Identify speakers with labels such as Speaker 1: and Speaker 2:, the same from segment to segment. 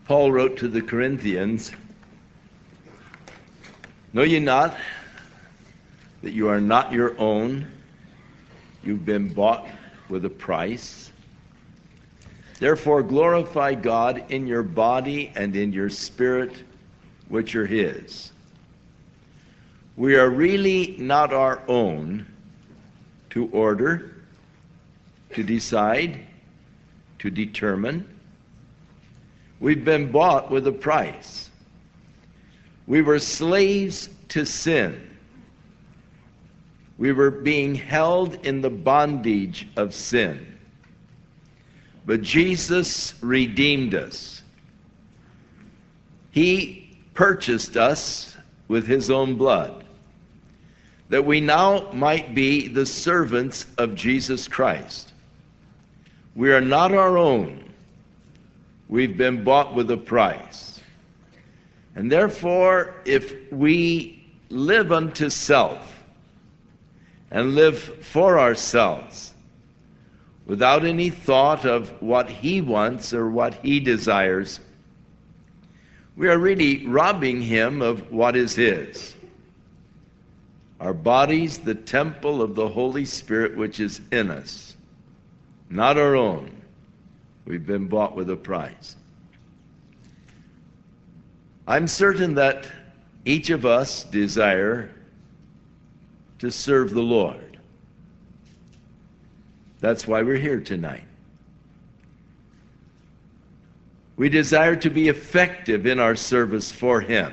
Speaker 1: Paul wrote to the Corinthians, "Know ye not that you are not your own? You've been bought with a price. Therefore glorify God in your body and in your spirit, which are his." We are really not our own to order, to decide, to determine. We've been bought with a price. We were slaves to sin. We were being held in the bondage of sin. But Jesus redeemed us. He purchased us with his own blood, that we now might be the servants of Jesus Christ. We are not our own. We've been bought with a price. And therefore, if we live unto self and live for ourselves without any thought of what he wants or what he desires, we are really robbing him of what is his. Our bodies, the temple of the Holy Spirit which is in us, not our own. We've been bought with a price. I'm certain that each of us desire to serve the Lord. That's why we're here tonight. We desire to be effective in our service for him.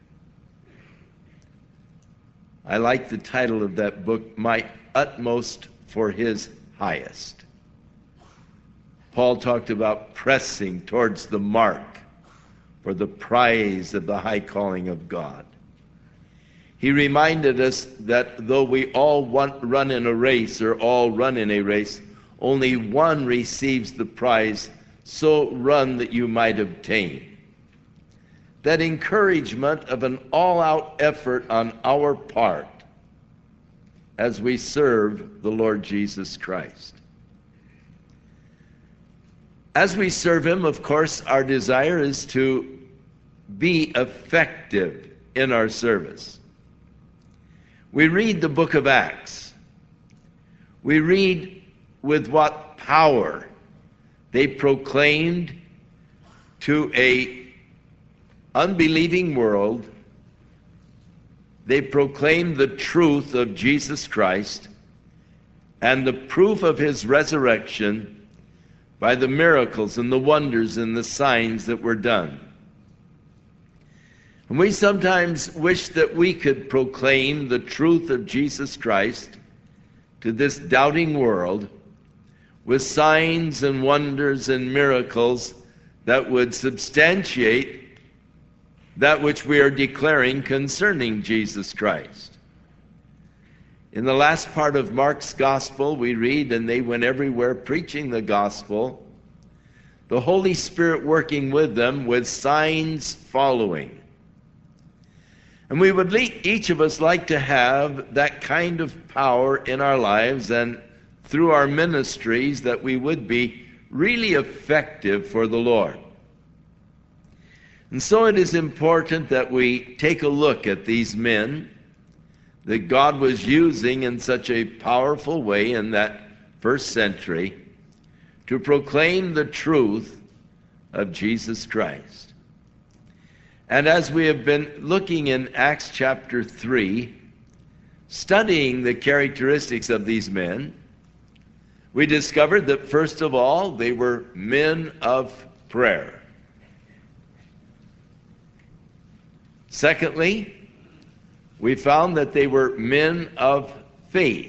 Speaker 1: I like the title of that book, My Utmost for His Highest. Paul talked about pressing towards the mark for the prize of the high calling of God. He reminded us that though we all run in a race, or all run in a race, only one receives the prize, so run that you might obtain. That encouragement of an all-out effort on our part as we serve the Lord Jesus Christ. As we serve him, of course, our desire is to be effective in our service. We read the book of Acts. We read with what power they proclaimed to a unbelieving world. They proclaimed the truth of Jesus Christ and the proof of his resurrection by the miracles and the wonders and the signs that were done. And we sometimes wish that we could proclaim the truth of Jesus Christ to this doubting world with signs and wonders and miracles that would substantiate that which we are declaring concerning Jesus Christ. In the last part of Mark's gospel, we read, "And they went everywhere preaching the gospel, the Holy Spirit working with them, with signs following." And we would each of us like to have that kind of power in our lives and through our ministries, that we would be really effective for the Lord. And so it is important that we take a look at these men that God was using in such a powerful way in that first century to proclaim the truth of Jesus Christ. And as we have been looking in Acts chapter 3, studying the characteristics of these men, we discovered that first of all, they were men of prayer. Secondly, we found that they were men of faith.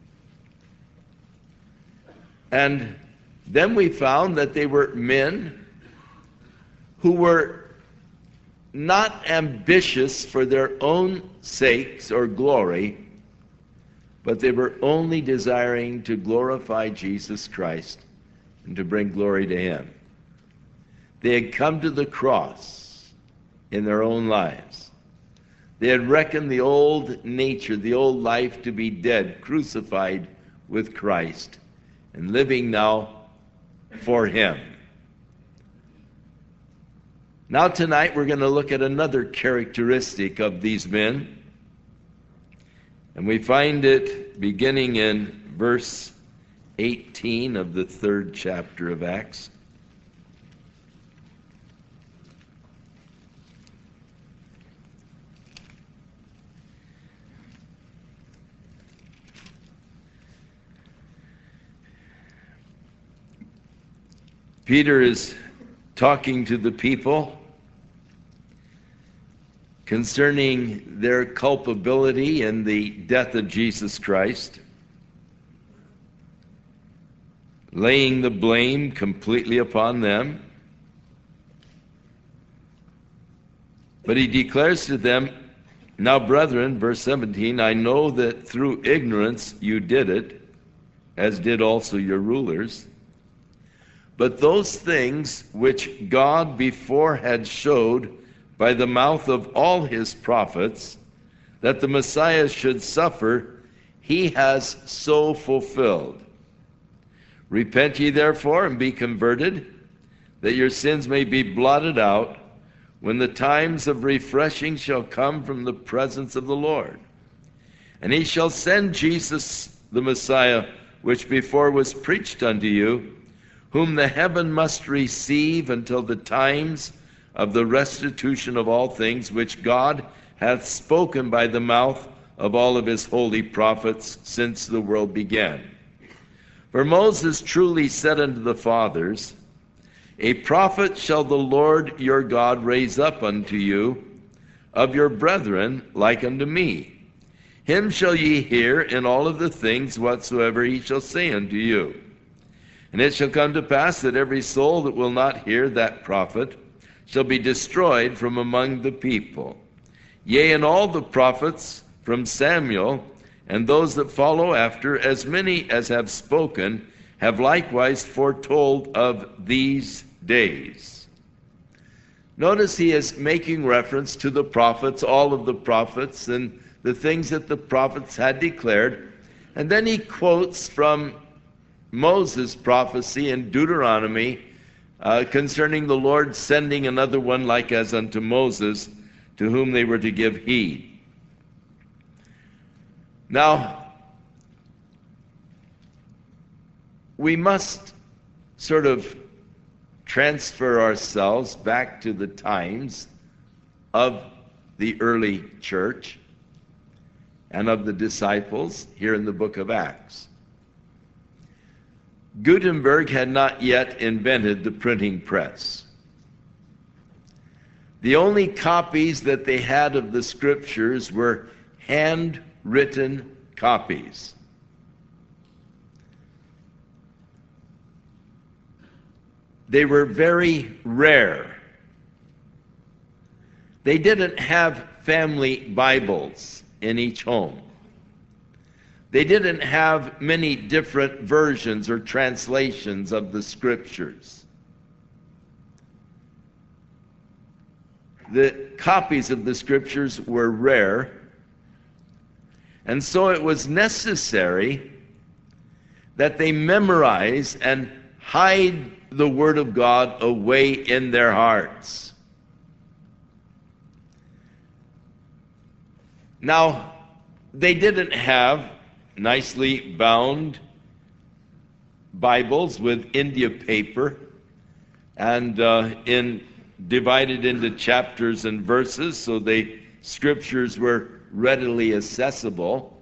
Speaker 1: And then we found that they were men who were not ambitious for their own sakes or glory, but they were only desiring to glorify Jesus Christ and to bring glory to him. They had come to the cross in their own lives. They had reckoned the old nature, the old life to be dead, crucified with Christ, and living now for him. Now tonight we're going to look at another characteristic of these men. And we find it beginning in verse 18 of the 3rd chapter of Acts. Peter is talking to the people concerning their culpability in the death of Jesus Christ, laying the blame completely upon them. But he declares to them, "Now, brethren," verse 17, "I know that through ignorance you did it, as did also your rulers. But those things which God before had showed by the mouth of all his prophets, that the Messiah should suffer, he has so fulfilled. Repent ye therefore and be converted, that your sins may be blotted out, when the times of refreshing shall come from the presence of the Lord. And he shall send Jesus the Messiah, which before was preached unto you, whom the heaven must receive until the times of the restitution of all things, which God hath spoken by the mouth of all of his holy prophets since the world began. For Moses truly said unto the fathers, A prophet shall the Lord your God raise up unto you of your brethren like unto me. Him shall ye hear in all of the things whatsoever he shall say unto you. And it shall come to pass that every soul that will not hear that prophet shall be destroyed from among the people. Yea, and all the prophets from Samuel and those that follow after, as many as have spoken, have likewise foretold of these days." Notice he is making reference to the prophets, all of the prophets, and the things that the prophets had declared. And then he quotes from Moses' prophecy in Deuteronomy concerning the Lord sending another one like as unto Moses, to whom they were to give heed. Now, we must sort of transfer ourselves back to the times of the early church and of the disciples here in the book of Acts. Gutenberg had not yet invented the printing press. The only copies that they had of the scriptures were handwritten copies. They were very rare. They didn't have family Bibles in each home. They didn't have many different versions or translations of the scriptures. The copies of the scriptures were rare, and so it was necessary that they memorize and hide the Word of God away in their hearts. Now, they didn't have nicely bound Bibles with India paper and divided into chapters and verses, so the scriptures were readily accessible.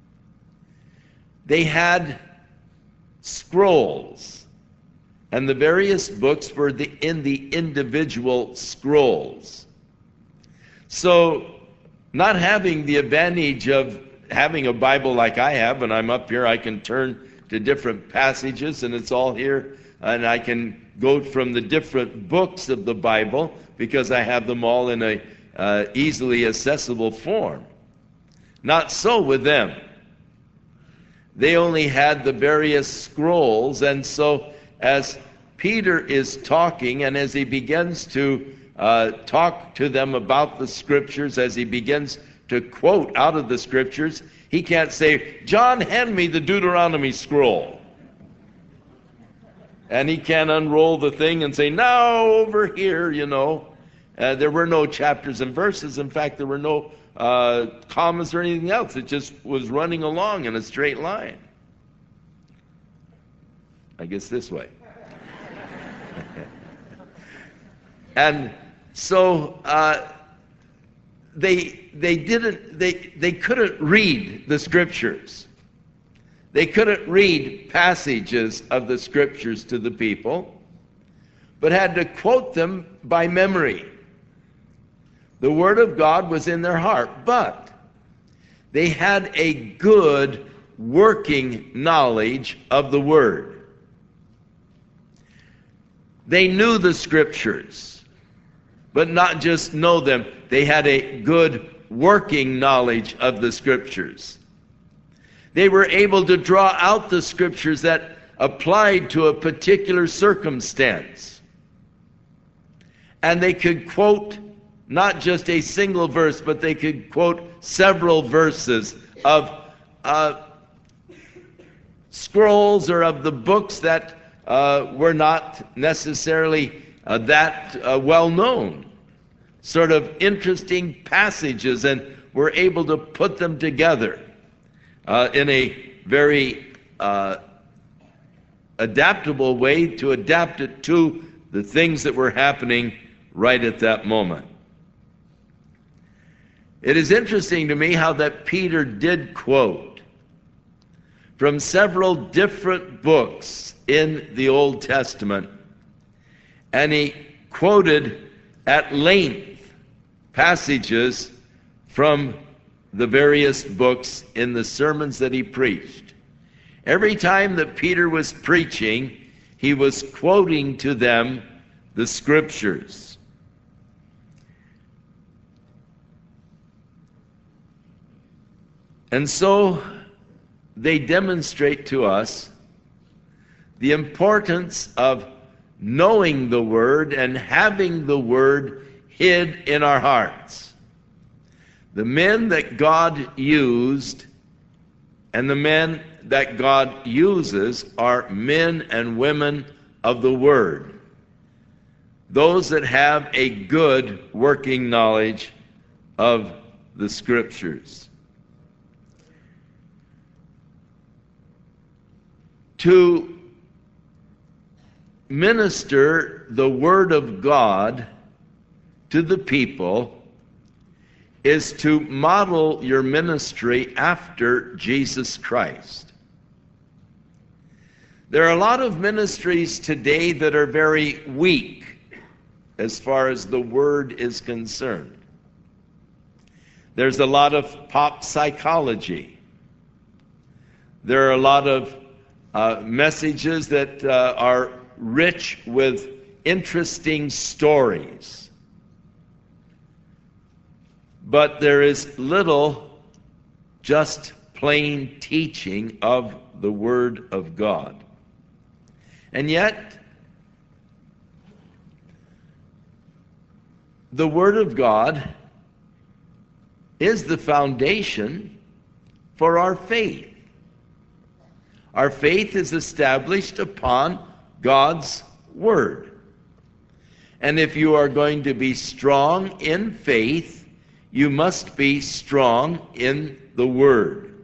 Speaker 1: They had scrolls, and the various books were in the individual scrolls. So, not having the advantage of having a Bible like I have, when I'm up here, I can turn to different passages, and it's all here, and I can go from the different books of the Bible because I have them all in a easily accessible form. Not so with them. They only had the various scrolls, and so as Peter is talking, and as he begins to talk to them about the scriptures, as he begins to quote out of the scriptures, he can't say, "John, hand me the Deuteronomy scroll." And he can't unroll the thing and say, "Now over here, There were no chapters and verses. In fact, there were no commas or anything else. It just was running along in a straight line. I guess this way. And so they couldn't read the scriptures. They couldn't read passages of the scriptures to the people, but had to quote them by memory. The word of God was in their heart, but they had a good working knowledge of the word. They knew the scriptures, but not just know them. They had a good working knowledge of the scriptures. They were able to draw out the scriptures that applied to a particular circumstance. And they could quote not just a single verse, but they could quote several verses of scrolls or of the books that were not necessarily that well known. Sort of interesting passages, and were able to put them together in a very adaptable way to adapt it to the things that were happening right at that moment. It is interesting to me how that Peter did quote from several different books in the Old Testament, and he quoted at length passages from the various books in the sermons that he preached. Every time that Peter was preaching, he was quoting to them the scriptures. And so they demonstrate to us the importance of knowing the Word and having the Word hid in our hearts. The men that God used and the men that God uses are men and women of the Word. Those that have a good working knowledge of the Scriptures. To minister the Word of God to the people is to model your ministry after Jesus Christ. There are a lot of ministries today that are very weak as far as the Word is concerned. There's a lot of pop psychology. There are a lot of messages that are rich with interesting stories. But there is little just plain teaching of the Word of God. And yet, the Word of God is the foundation for our faith. Our faith is established upon God's Word. And if you are going to be strong in faith, you must be strong in the Word.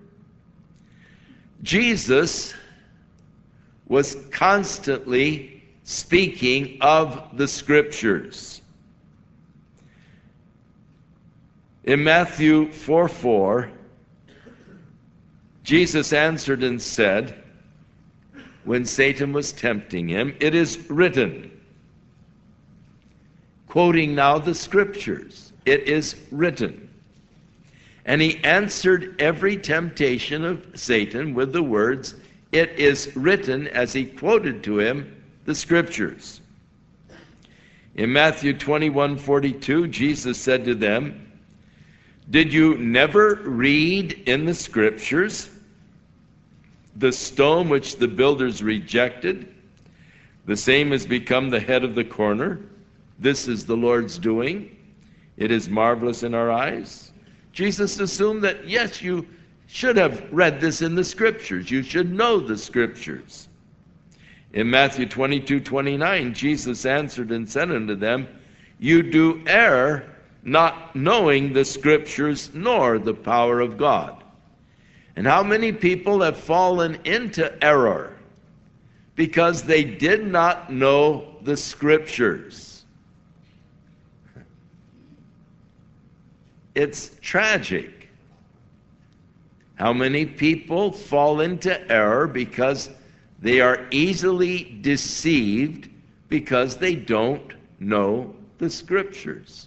Speaker 1: Jesus was constantly speaking of the Scriptures. In Matthew 4:4, Jesus answered and said, when Satan was tempting him, "It is written," quoting now the Scriptures, "it is written." And he answered every temptation of Satan with the words, "It is written," as he quoted to him the Scriptures. In Matthew 21:42, Jesus said to them, "Did you never read in the Scriptures, the stone which the builders rejected, the same has become the head of the corner? This is the Lord's doing. It is marvelous in our eyes." Jesus assumed that, yes, you should have read this in the Scriptures. You should know the Scriptures. In Matthew 22:29, Jesus answered and said unto them, you do err, not knowing the Scriptures nor the power of God. And how many people have fallen into error because they did not know the Scriptures? It's tragic. How many people fall into error because they are easily deceived because they don't know the Scriptures.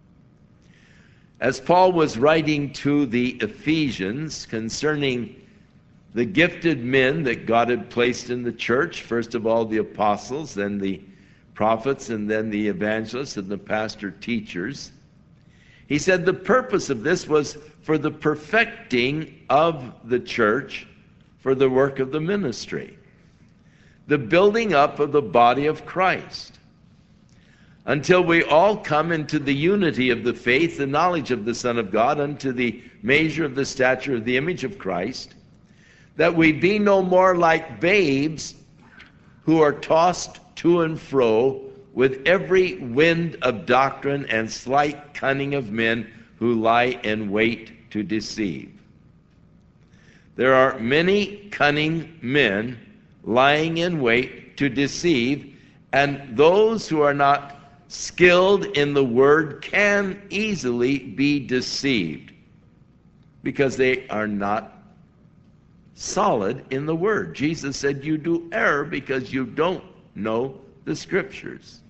Speaker 1: As Paul was writing to the Ephesians concerning the gifted men that God had placed in the church, first of all the apostles, then the prophets, and then the evangelists and the pastor teachers, he said the purpose of this was for the perfecting of the church, for the work of the ministry, the building up of the body of Christ, until we all come into the unity of the faith, the knowledge of the Son of God, unto the measure of the stature of the image of Christ, that we be no more like babes who are tossed to and fro with every wind of doctrine and slight cunning of men who lie in wait to deceive. There are many cunning men lying in wait to deceive, and those who are not skilled in the word can easily be deceived because they are not solid in the word. Jesus said, you do err because you don't know the Scriptures.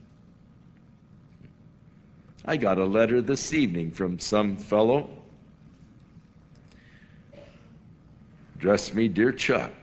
Speaker 1: I got a letter this evening from some fellow. Addressed me, Dear Chuck.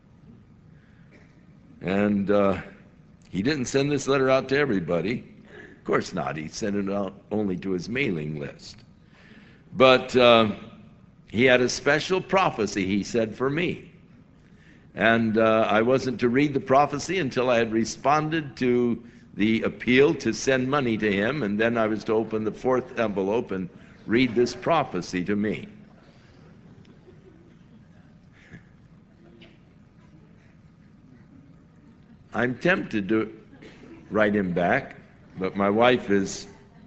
Speaker 1: And he didn't send this letter out to everybody. Of course not. He sent it out only to his mailing list. But he had a special prophecy, he said, for me. And I wasn't to read the prophecy until I had responded to the appeal to send money to him, and then I was to open the fourth envelope and read this prophecy to me. I'm tempted to write him back, but my wife is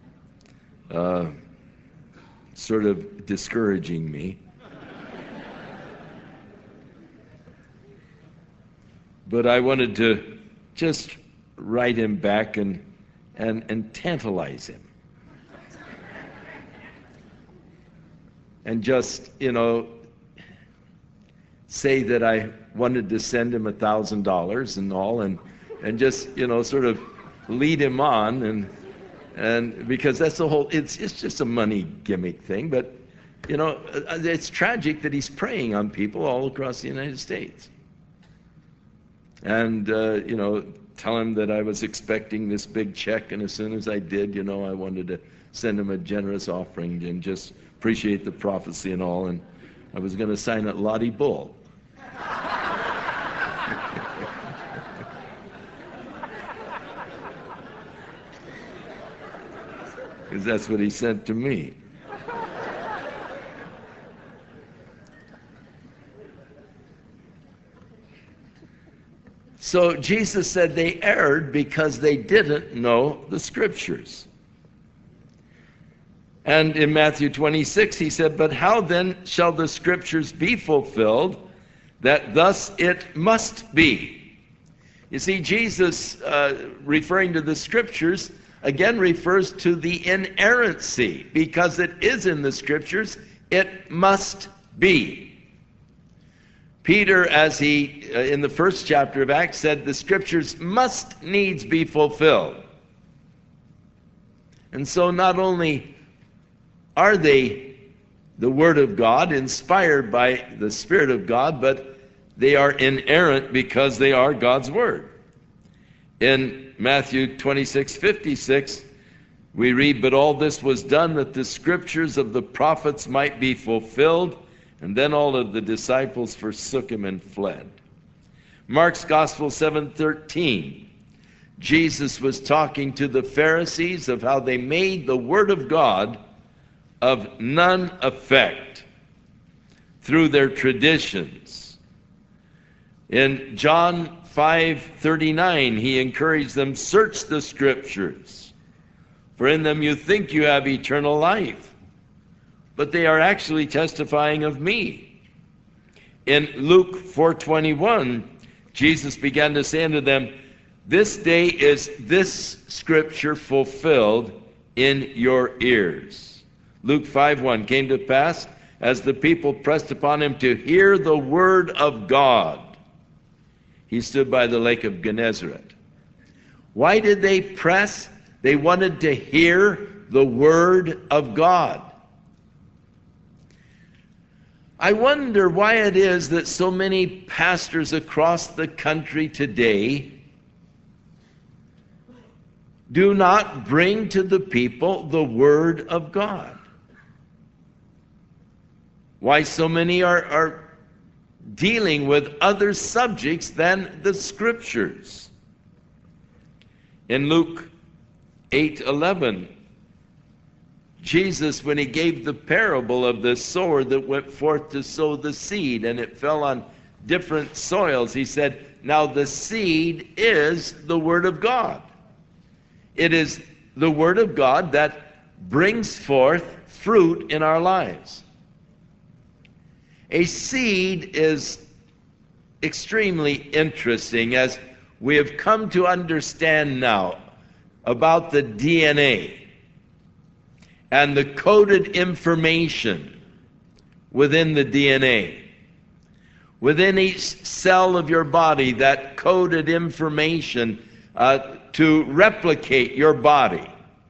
Speaker 1: sort of discouraging me. But I wanted to just write him back and tantalize him. And just, say that I wanted to send him $1,000 and all, and just, sort of lead him on, and because that's the whole, it's just a money gimmick thing, but, it's tragic that he's preying on people all across the United States. And, tell him that I was expecting this big check, and as soon as I did, I wanted to send him a generous offering and just appreciate the prophecy and all, and I was going to sign it Lottie Bull. Because that's what he sent to me. So Jesus said they erred because they didn't know the Scriptures. And in Matthew 26, he said, but how then shall the Scriptures be fulfilled, that thus it must be? You see, Jesus, referring to the Scriptures, again refers to the inerrancy. Because it is in the Scriptures, it must be. Peter, as he, in the first chapter of Acts, said the Scriptures must needs be fulfilled. And so not only are they the Word of God, inspired by the Spirit of God, but they are inerrant because they are God's Word. In Matthew 26:56, we read, but all this was done that the Scriptures of the prophets might be fulfilled. And then all of the disciples forsook him and fled. Mark's Gospel 7:13. Jesus was talking to the Pharisees of how they made the Word of God of none effect through their traditions. In John 5:39, he encouraged them, search the Scriptures, for in them you think you have eternal life, but they are actually testifying of me. In Luke 4:21, Jesus began to say unto them, this day is this scripture fulfilled in your ears. Luke 5:1, came to pass, as the people pressed upon him to hear the word of God, he stood by the lake of Gennesaret. Why did they press? They wanted to hear the word of God. I wonder why it is that so many pastors across the country today do not bring to the people the word of God. Why so many are dealing with other subjects than the scriptures. In Luke 8:11, Jesus, when he gave the parable of the sower that went forth to sow the seed, and it fell on different soils, he said, now the seed is the word of God. It is the word of God that brings forth fruit in our lives. A seed is extremely interesting, as we have come to understand now about the DNA and the coded information within the DNA. Within each cell of your body, that coded information to replicate your body.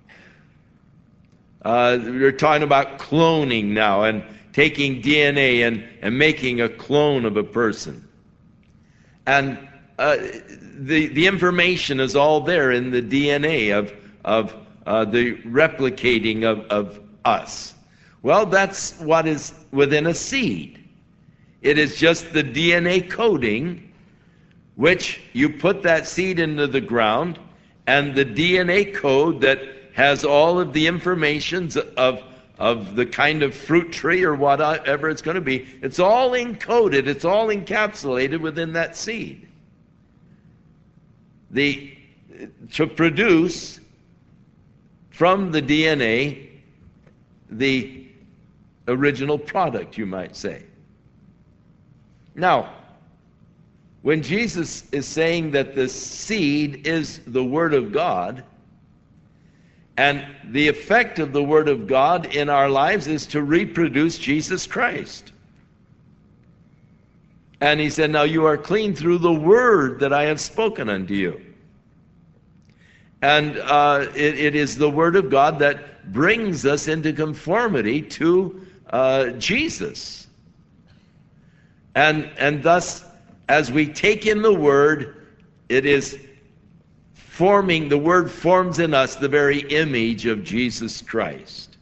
Speaker 1: We're talking about cloning now, and taking DNA and making a clone of a person. And the information is all there in the DNA of the replicating of us. Well, that's what is within a seed. It is just the DNA coding, which you put that seed into the ground, and the DNA code that has all of the information of the kind of fruit tree or whatever it's going to be, it's all encoded, it's all encapsulated within that seed. To produce from the DNA the original product, you might say. Now, when Jesus is saying that the seed is the Word of God, and the effect of the Word of God in our lives is to reproduce Jesus Christ. And he said, now you are clean through the word that I have spoken unto you. And it is the Word of God that brings us into conformity to Jesus. And thus, as we take in the Word, it is forming, the Word forms in us the very image of Jesus Christ.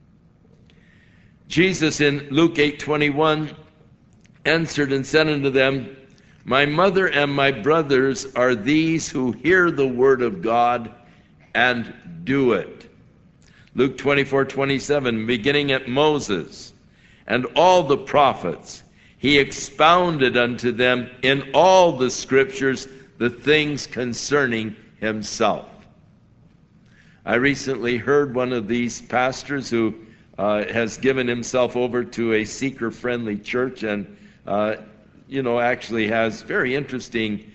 Speaker 1: Jesus in Luke 8:21 answered and said unto them, my mother and my brothers are these who hear the word of God and do it. Luke 24:27, beginning at Moses and all the prophets, he expounded unto them in all the scriptures the things concerning himself. I recently heard one of these pastors who has given himself over to a seeker-friendly church, and actually has very interesting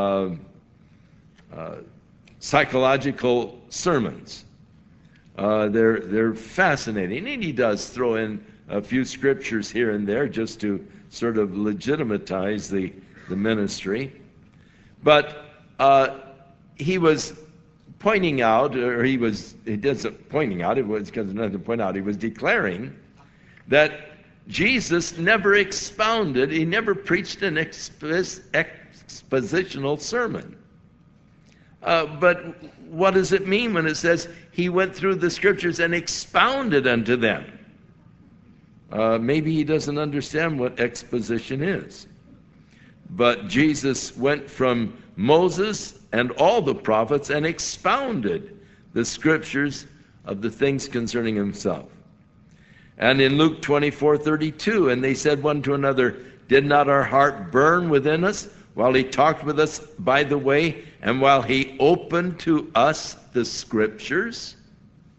Speaker 1: psychological sermons. They're fascinating, and he does throw in a few scriptures here and there just to sort of legitimatize the ministry. But he was pointing out, he doesn't pointing out, it was because there's nothing to point out, he was declaring that Jesus never expounded, he never preached an expositional sermon. But what does it mean when it says he went through the scriptures and expounded unto them? Maybe he doesn't understand what exposition is. But Jesus went from Moses and all the prophets and expounded the scriptures of the things concerning himself. And in Luke 24:32, and they said one to another, did not our heart burn within us while he talked with us by the way, and while he opened to us the scriptures?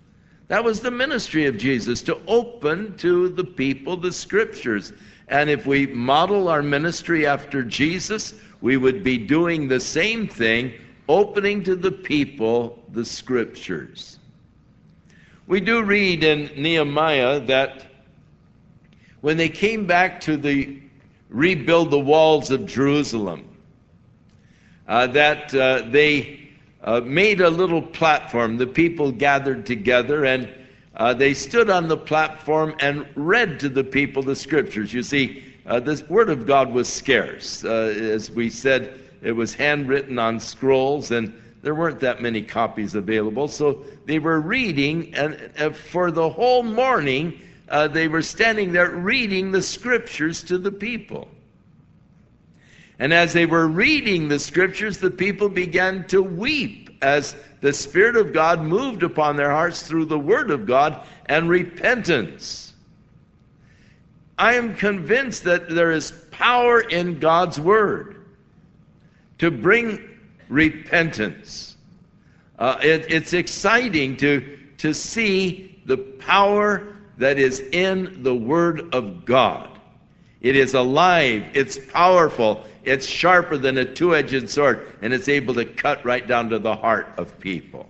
Speaker 1: That was the ministry of Jesus, to open to the people the Scriptures. And if we model our ministry after Jesus, we would be doing the same thing, opening to the people the Scriptures. We do read in Nehemiah that when they came back to rebuild the walls of Jerusalem, that they made a little platform. The people gathered together, and they stood on the platform and read to the people the Scriptures. You see, the Word of God was scarce. As we said, it was handwritten on scrolls, and there weren't that many copies available. So they were reading, and for the whole morning, they were standing there reading the Scriptures to the people. And as they were reading the Scriptures, the people began to weep as the Spirit of God moved upon their hearts through the Word of God and repentance. I am convinced that there is power in God's Word to bring repentance. It's exciting to see the power that is in the Word of God. It is alive, it's powerful, it's sharper than a two-edged sword, and it's able to cut right down to the heart of people.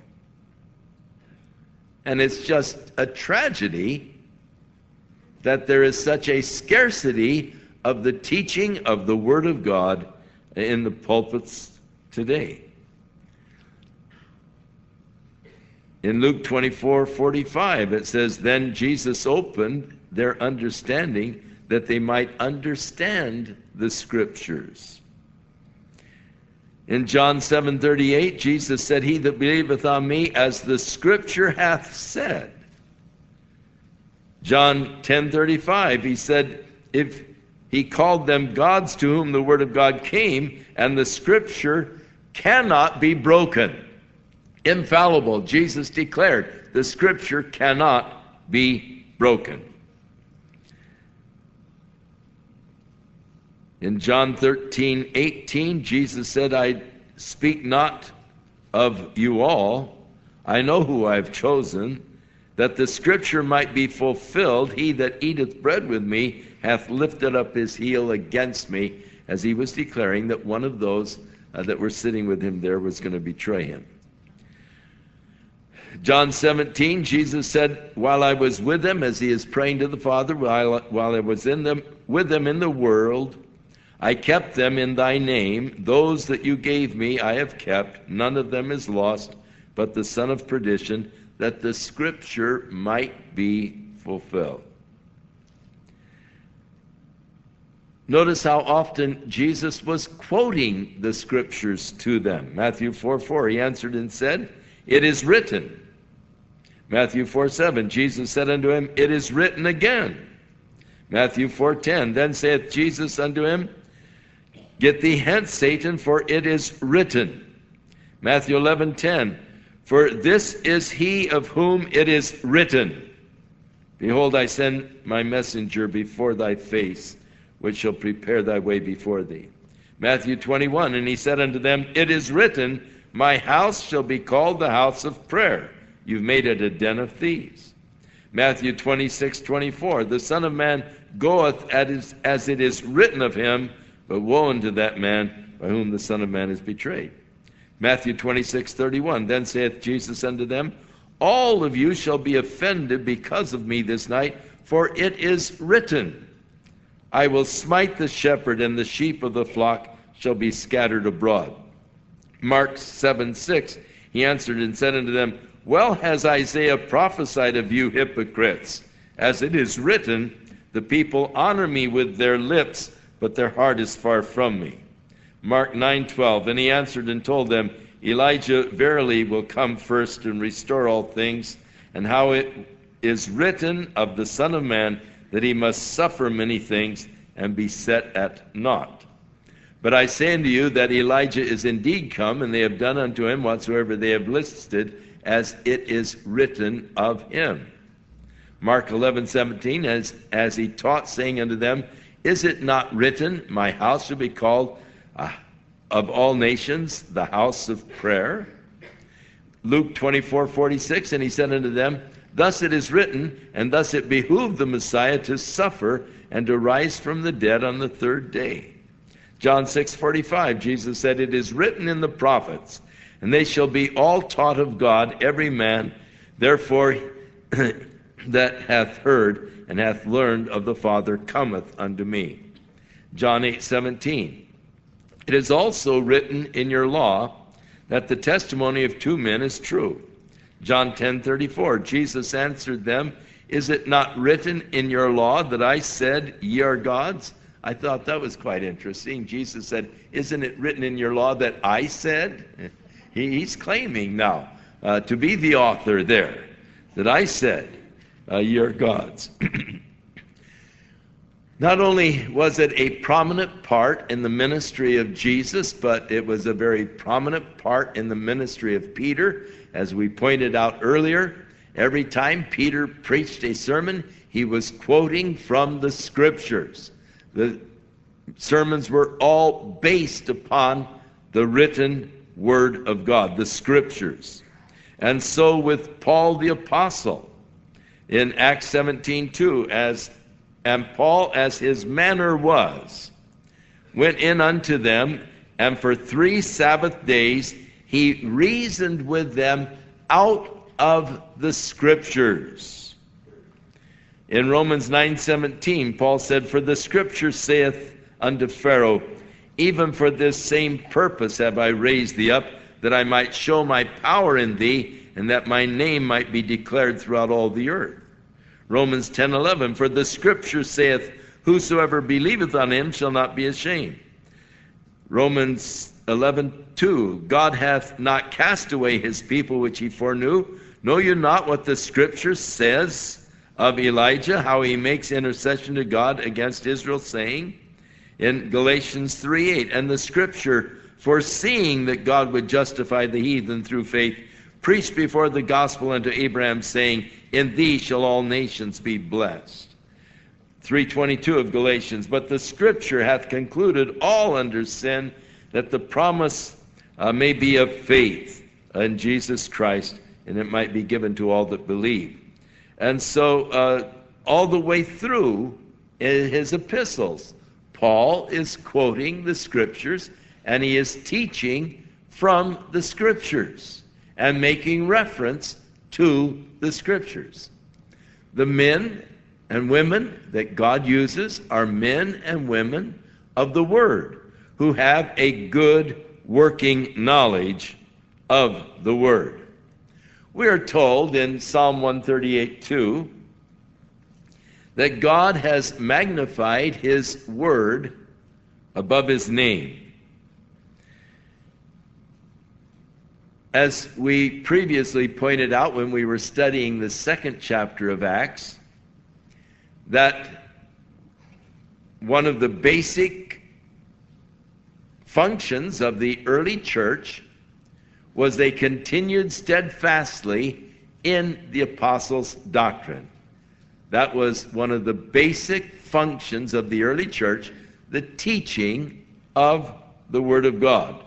Speaker 1: And it's just a tragedy that there is such a scarcity of the teaching of the Word of God in the pulpits today. In Luke 24:45, it says, "Then Jesus opened their understanding that they might understand the Scriptures." In John 7:38, Jesus said, "He that believeth on me, as the Scripture hath said." John 10:35, he said, if he called them gods to whom the Word of God came, and the Scripture cannot be broken. Infallible, Jesus declared, the Scripture cannot be broken. In John 13:18, Jesus said, "I speak not of you all. I know who I have chosen, that the Scripture might be fulfilled. He that eateth bread with me hath lifted up his heel against me," as he was declaring that one of those that were sitting with him there was going to betray him. John 17, Jesus said, "While I was with them," as he is praying to the Father, while I was with them in the world, "I kept them in thy name. Those that you gave me I have kept. None of them is lost, but the son of perdition, that the Scripture might be fulfilled." Notice how often Jesus was quoting the Scriptures to them. Matthew 4:4, he answered and said, "It is written." Matthew 4:7, Jesus said unto him, "It is written again." Matthew 4:10, then saith Jesus unto him, "Get thee hence, Satan, for it is written." Matthew 11:10, "For this is he of whom it is written, Behold, I send my messenger before thy face, which shall prepare thy way before thee." Matthew 21, and he said unto them, "It is written, my house shall be called the house of prayer. You've made it a den of thieves." Matthew 26:24, "The Son of Man goeth as it is written of him, but woe unto that man by whom the Son of Man is betrayed." Matthew 26:31, then saith Jesus unto them, "All of you shall be offended because of me this night, for it is written, I will smite the shepherd, and the sheep of the flock shall be scattered abroad." Mark 7:6, he answered and said unto them, "Well has Isaiah prophesied of you hypocrites, as it is written, the people honor me with their lips, but their heart is far from me." Mark 9:12, and he answered and told them, "Elijah verily will come first and restore all things, and how it is written of the Son of Man, that he must suffer many things and be set at naught. But I say unto you that Elijah is indeed come, and they have done unto him whatsoever they have listed, as it is written of him." Mark 11:17, as he taught, saying unto them, "Is it not written, my house shall be called of all nations the house of prayer?" Luke 24:46, and he said unto them, Thus it is written, and thus it behooved the Messiah to suffer and to rise from the dead on the third day. John 6:45, Jesus said, it is written in the prophets, and they shall be all taught of God, every man, therefore, that hath heard and hath learned of the Father cometh unto me. John 8:17, it is also written in your law that the testimony of two men is true. John 10:34, Jesus answered them, is it not written in your law that I said, ye are gods? I thought that was quite interesting. Jesus said, isn't it written in your law that I said? He's claiming now to be the author there, that I said, ye are gods. Not only was it a prominent part in the ministry of Jesus, but it was a very prominent part in the ministry of Peter. As we pointed out earlier, every time Peter preached a sermon, he was quoting from the Scriptures. The sermons were all based upon the written Word of God, the Scriptures. And so with Paul the Apostle, in Acts 17:2, and Paul, as his manner was, went in unto them, and for 3 Sabbath days he reasoned with them out of the Scriptures. In Romans 9:17, Paul said, for the Scripture saith unto Pharaoh, even for this same purpose have I raised thee up, that I might show my power in thee, and that my name might be declared throughout all the earth. Romans 10:11, for the Scripture saith, whosoever believeth on him shall not be ashamed. Romans 11:2, God hath not cast away his people which he foreknew. Know you not what the Scripture says of Elijah, how he makes intercession to God against Israel, saying, in Galatians 3:8, and the Scripture, foreseeing that God would justify the heathen through faith, preached before the gospel unto Abraham, saying, in thee shall all nations be blessed. 3:22 of Galatians, but the Scripture hath concluded all under sin, that the promise may be of faith in Jesus Christ, and it might be given to all that believe. And so all the way through in his epistles, Paul is quoting the Scriptures, and he is teaching from the Scriptures and making reference to the Scriptures. The men and women that God uses are men and women of the Word who have a good working knowledge of the Word. We are told in Psalm 138:2 that God has magnified his Word above his name. As we previously pointed out when we were studying the 2nd chapter of Acts, that one of the basic functions of the early church was they continued steadfastly in the apostles' doctrine. That was one of the basic functions of the early church, the teaching of the Word of God.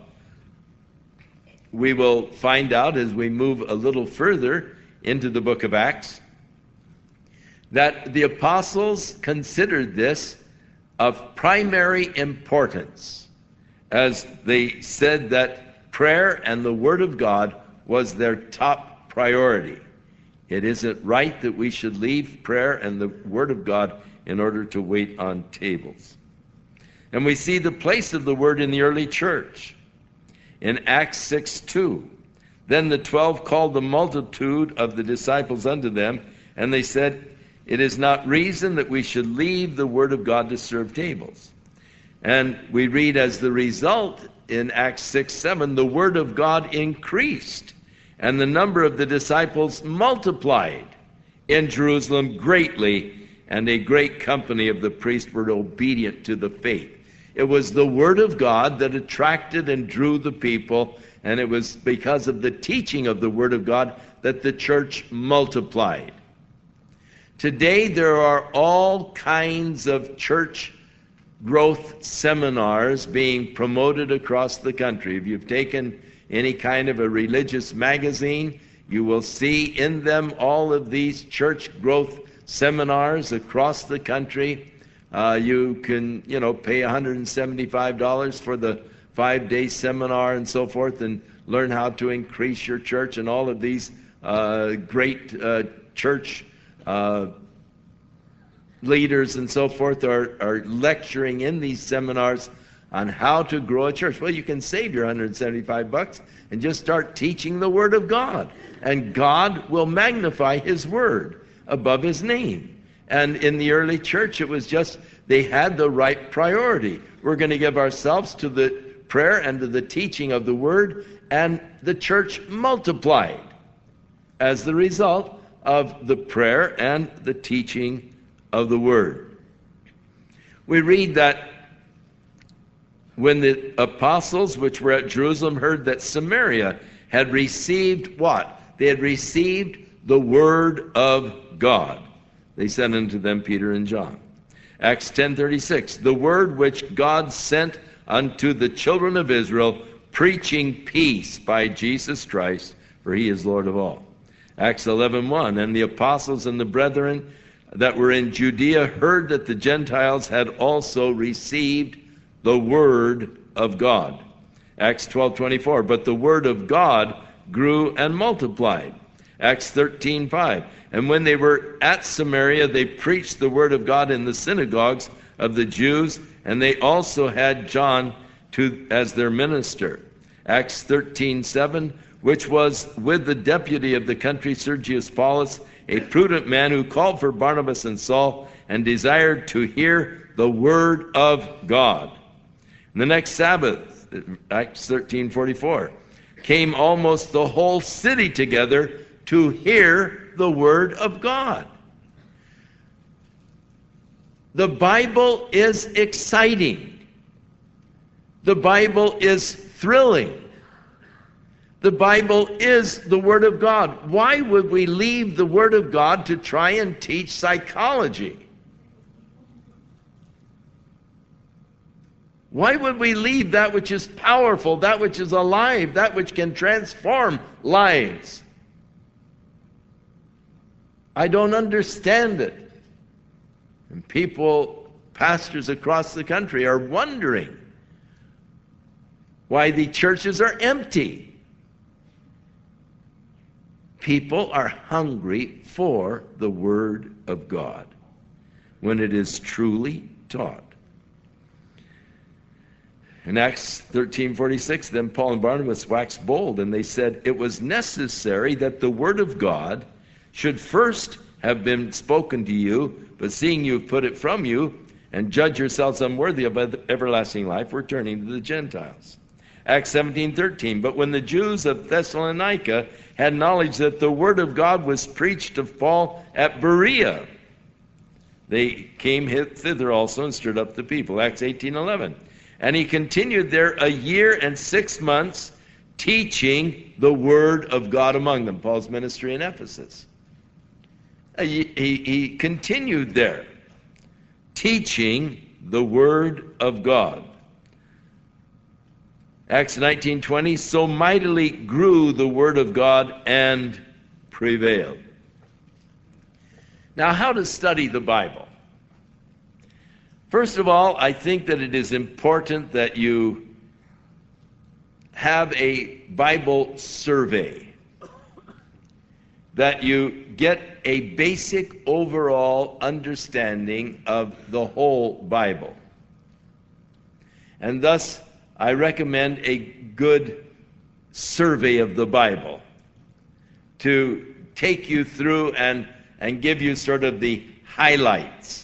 Speaker 1: We will find out as we move a little further into the book of Acts that the apostles considered this of primary importance, as they said that prayer and the Word of God was their top priority. It isn't right that we should leave prayer and the Word of God in order to wait on tables. And we see the place of the Word in the early church. In Acts 6:2, then the 12 called the multitude of the disciples unto them, and they said, it is not reason that we should leave the Word of God to serve tables. And we read as the result in Acts 6:7, the Word of God increased, and the number of the disciples multiplied in Jerusalem greatly, and a great company of the priests were obedient to the faith. It was the Word of God that attracted and drew the people, and it was because of the teaching of the Word of God that the church multiplied. Today there are all kinds of church growth seminars being promoted across the country. If you've taken any kind of a religious magazine, You will see in them all of these church growth seminars across the country. You can, pay $175 for the 5-day seminar and so forth, and learn how to increase your church. And all of these great church leaders and so forth are lecturing in these seminars on how to grow a church. Well, you can save your $175 and just start teaching the Word of God, and God will magnify His Word above His name. And in the early church, it was just they had the right priority. We're going to give ourselves to the prayer and to the teaching of the Word, and the church multiplied as the result of the prayer and the teaching of the Word. We read that when the apostles which were at Jerusalem heard that Samaria had received what? They had received the Word of God. They sent unto them Peter and John. Acts 10:36, the word which God sent unto the children of Israel, preaching peace by Jesus Christ, for He is Lord of all. Acts 11:1, and the apostles and the brethren that were in Judea heard that the Gentiles had also received the Word of God. Acts 12:24, but the Word of God grew and multiplied. Acts 13:5, and when they were at Samaria, they preached the Word of God in the synagogues of the Jews, and they also had John as their minister. Acts 13:7, which was with the deputy of the country Sergius Paulus, a prudent man who called for Barnabas and Saul, and desired to hear the Word of God. The next Sabbath, Acts 13:44, came almost the whole city together to hear the Word of God. The Bible is exciting. The Bible is thrilling. The Bible is the Word of God. Why would we leave the Word of God to try and teach psychology? Why would we leave that which is powerful, that which is alive, that which can transform lives? I don't understand it. And people, pastors across the country, are wondering why the churches are empty. People are hungry for the Word of God when it is truly taught. In Acts 13:46, then Paul and Barnabas waxed bold, and they said, it was necessary that the Word of God should first have been spoken to you, but seeing you have put it from you, and judge yourselves unworthy of everlasting life, we're turning to the Gentiles. Acts 17:13, but when the Jews of Thessalonica had knowledge that the Word of God was preached of Paul at Berea, they came thither also and stirred up the people. Acts 18:11. And he continued there 1 year and 6 months, teaching the Word of God among them. Paul's ministry in Ephesus. He continued there, teaching the Word of God. Acts 19:20, so mightily grew the Word of God and prevailed. Now, how to study the Bible? First of all, I think that it is important that you have a Bible survey, that you get a basic overall understanding of the whole Bible. And thus, I recommend a good survey of the Bible to take you through and give you sort of the highlights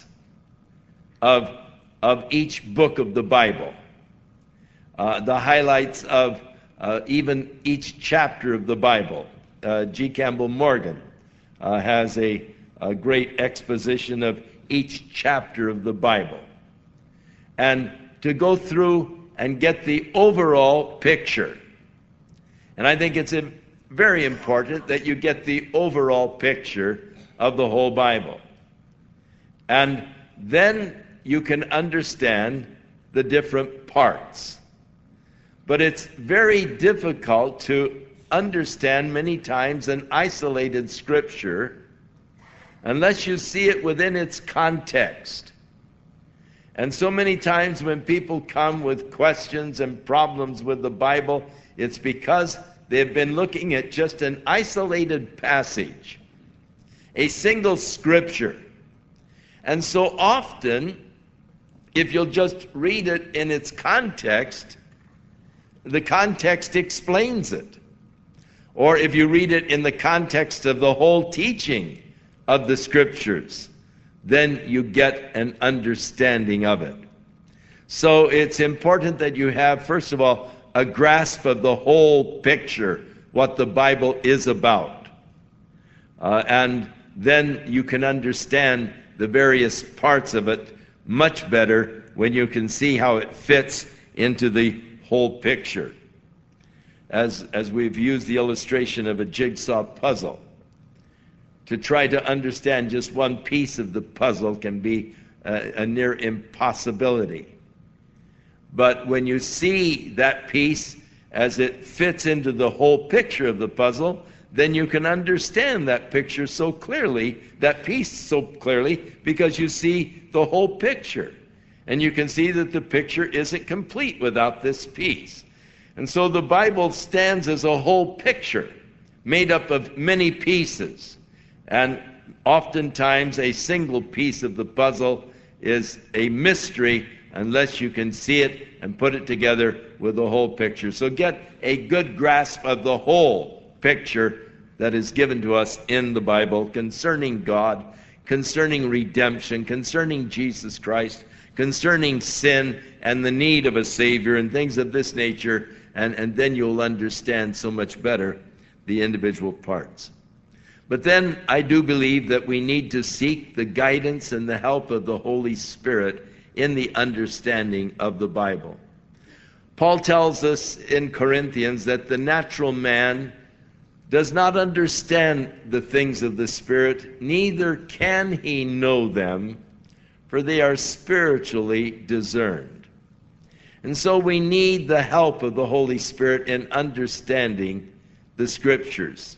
Speaker 1: of each book of the Bible, the highlights of even each chapter of the Bible. G. Campbell Morgan has a great exposition of each chapter of the Bible. And to go through and get the overall picture. And I think it's very important that you get the overall picture of the whole Bible. And then you can understand the different parts. But it's very difficult to understand many times an isolated scripture unless you see it within its context. And so many times when people come with questions and problems with the Bible, it's because they've been looking at just an isolated passage, a single scripture. And so often, if you'll just read it in its context, the context explains it. Or if you read it in the context of the whole teaching of the scriptures, then you get an understanding of it. So it's important that you have, first of all, a grasp of the whole picture, what the Bible is about. And then you can understand the various parts of it much better when you can see how it fits into the whole picture. As we've used the illustration of a jigsaw puzzle, to try to understand just one piece of the puzzle can be a near impossibility. But when you see that piece as it fits into the whole picture of the puzzle, then you can understand that picture so clearly, that piece so clearly, because you see the whole picture. And you can see that the picture isn't complete without this piece. And so the Bible stands as a whole picture made up of many pieces. And oftentimes a single piece of the puzzle is a mystery unless you can see it and put it together with the whole picture. So get a good grasp of the whole picture that is given to us in the Bible concerning God, concerning redemption, concerning Jesus Christ, concerning sin and the need of a Savior and things of this nature, and then you'll understand so much better the individual parts. But then I do believe that we need to seek the guidance and the help of the Holy Spirit in the understanding of the Bible. Paul tells us in Corinthians that the natural man does not understand the things of the Spirit, neither can he know them, for they are spiritually discerned. And so we need the help of the Holy Spirit in understanding the Scriptures.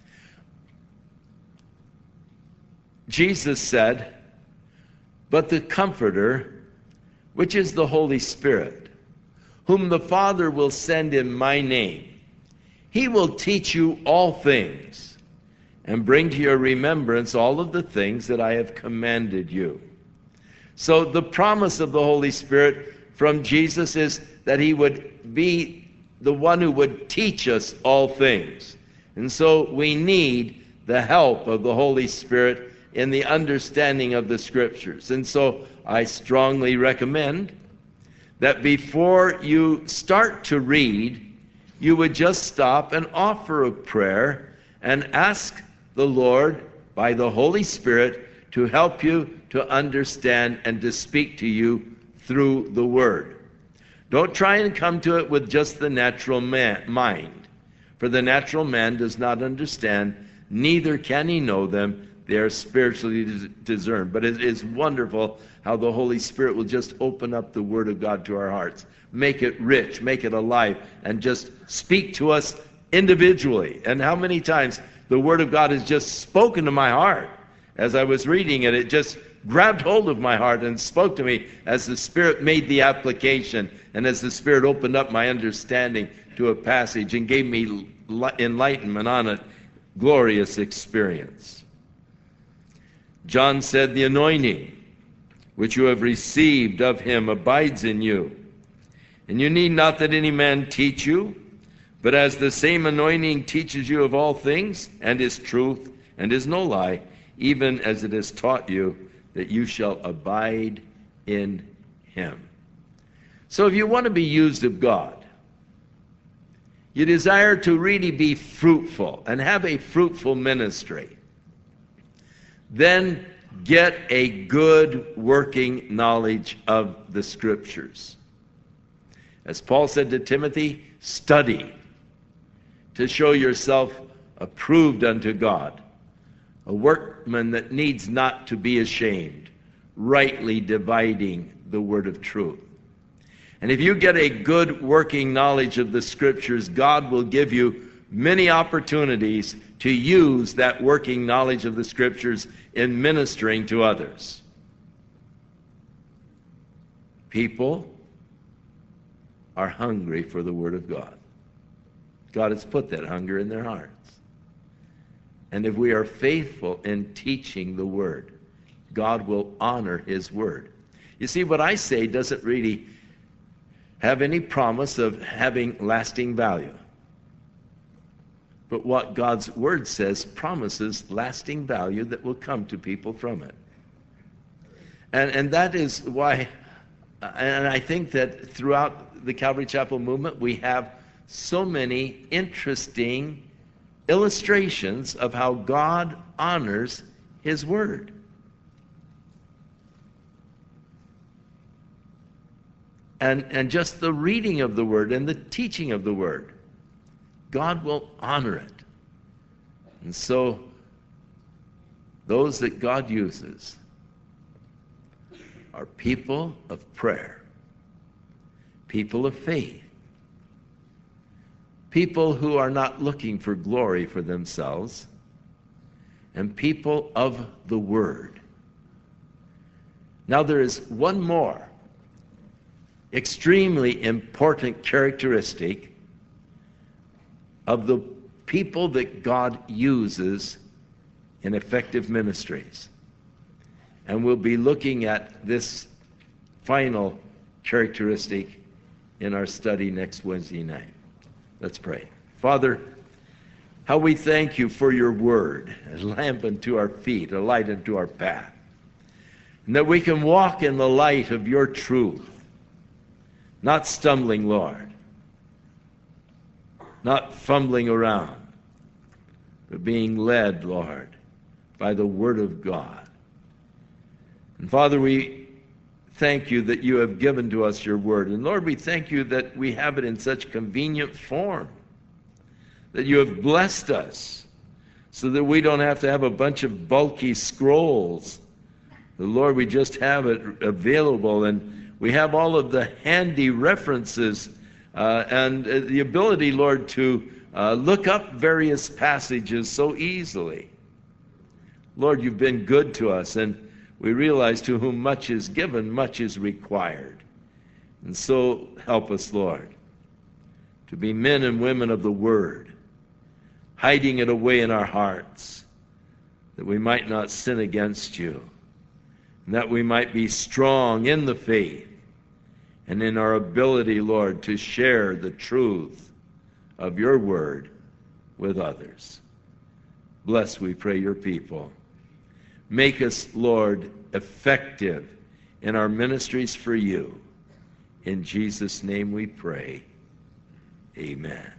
Speaker 1: Jesus said, "But the Comforter, which is the Holy Spirit, whom the Father will send in my name, he will teach you all things and bring to your remembrance all of the things that I have commanded you." So the promise of the Holy Spirit from Jesus is that he would be the one who would teach us all things. And so we need the help of the Holy Spirit in the understanding of the Scriptures. And so I strongly recommend that before you start to read, you would just stop and offer a prayer and ask the Lord by the Holy Spirit to help you to understand and to speak to you through the Word. Don't try and come to it with just the natural mind, for the natural man does not understand, neither can he know them. They are spiritually discerned. But it is wonderful how the Holy Spirit will just open up the Word of God to our hearts, make it rich, make it alive, and just speak to us individually. And how many times the Word of God has just spoken to my heart. As I was reading it, it just grabbed hold of my heart and spoke to me as the Spirit made the application and as the Spirit opened up my understanding to a passage and gave me enlightenment on it. Glorious experience. John said, "The anointing which you have received of him abides in you. And you need not that any man teach you, but as the same anointing teaches you of all things, and is truth, and is no lie, even as it has taught you, that you shall abide in him." So if you want to be used of God, you desire to really be fruitful and have a fruitful ministry, then get a good working knowledge of the Scriptures. As Paul said to Timothy, study to show yourself approved unto God, a workman that needs not to be ashamed, rightly dividing the word of truth. And if you get a good working knowledge of the Scriptures, God will give you many opportunities to use that working knowledge of the Scriptures in ministering to others. People are hungry for the Word of God. God has put that hunger in their hearts. And if we are faithful in teaching the Word, God will honor His Word. You see, what I say doesn't really have any promise of having lasting value. But what God's Word says promises lasting value that will come to people from it. And that is why, and I think that throughout the Calvary Chapel movement, we have so many interesting illustrations of how God honors His Word. And just the reading of the Word and the teaching of the Word, God will honor it. And so, those that God uses are people of prayer, people of faith, people who are not looking for glory for themselves, and people of the Word. Now, there is one more extremely important characteristic of the people that God uses in effective ministries. And we'll be looking at this final characteristic in our study next Wednesday night. Let's pray. Father, how we thank you for your Word, a lamp unto our feet, a light unto our path, and that we can walk in the light of your truth, not stumbling, Lord, not fumbling around, but being led, Lord, by the Word of God. And Father, we thank you that you have given to us your Word. And Lord, we thank you that we have it in such convenient form, that you have blessed us so that we don't have to have a bunch of bulky scrolls. But Lord, we just have it available, and we have all of the handy references and the ability, Lord, to look up various passages so easily. Lord, you've been good to us, and we realize to whom much is given, much is required. And so help us, Lord, to be men and women of the Word, hiding it away in our hearts, that we might not sin against you, and that we might be strong in the faith and in our ability, Lord, to share the truth of your Word with others. Bless, we pray, your people. Make us, Lord, effective in our ministries for you. In Jesus' name we pray. Amen.